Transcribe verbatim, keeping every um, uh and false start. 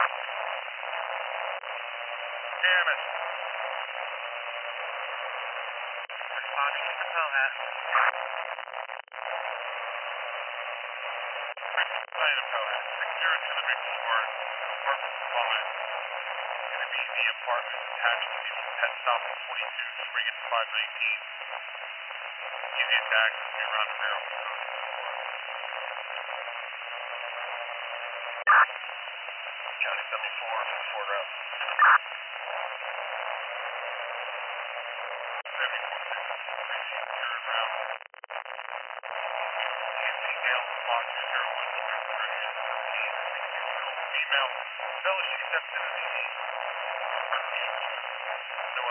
Damn it. Responding to Tacoma. Site of Tacoma. six zero two the report. Apartment five. Going to be the apartment attached to the pet stop in twenty-two. Just bring it to five nineteen. Easy attack. Be around the barrel. County seventy-four for the Ford route. seventy-four six turn route. Nancy Gale, Fox zero one Eastern direction. Female. Fellow, she steps into the emergency. No